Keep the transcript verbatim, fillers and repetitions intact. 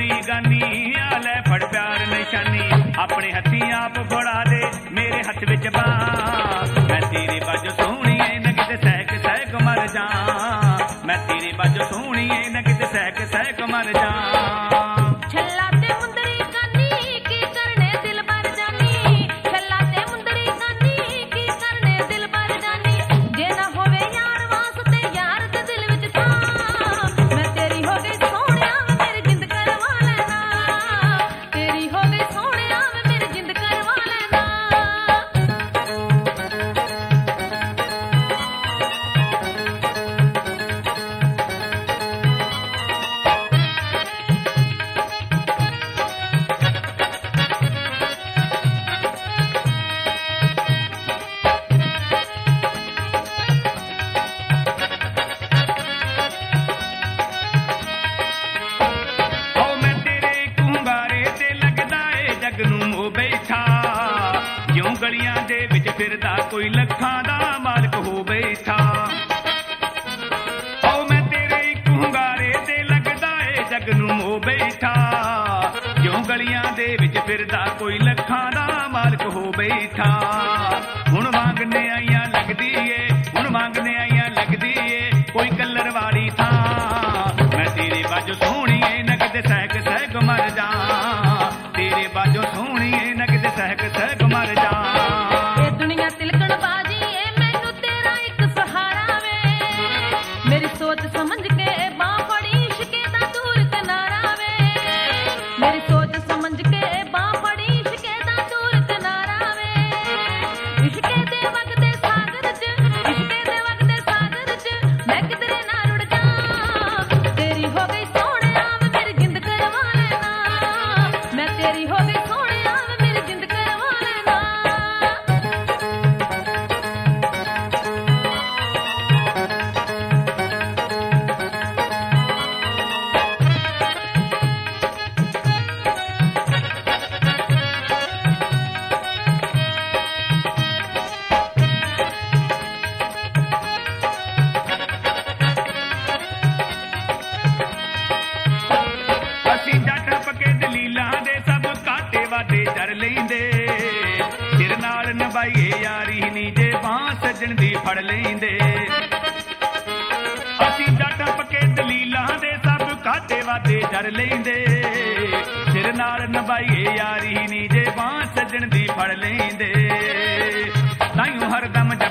गानी आ लै फड़ प्यार निशानी अपने हथी आप फड़ा दे मेरे हथ विच बां मैं तेरे बाजो सोहणीए न किते सहक सहक मर जा मैं तेरे बाजो सोहणीए न किते सहक सहक मर जा गलियां दे विच फिरदा कोई लखां दा मालक हो बैठा ओ मैं तेरे इक हुंगारे ते लगदा ए जग नूं हो बैठा क्यों गलियां दे विच फिरदा कोई लखां दा मालक हो बैठा हुण मंगने आईयां लगदी ए हुण मंगने आईयां लगदी ए कोई कलर वाली थां मैं तेरे बाजो सोहणीए न किते सहक सहक मर जा तेरे बाजो सोहणीए न किते सहक सहक मर जा कर लेंदे सिर नाल नभाईए यारी नी जे बां सजन दी फड़ लेंदे असी जट पके दलीलां दे सब काटे वादे जर लेंदे सिर नाल नभाईए यारी नी जे बां सजन दी फड़ लेंदे ताईं हरदम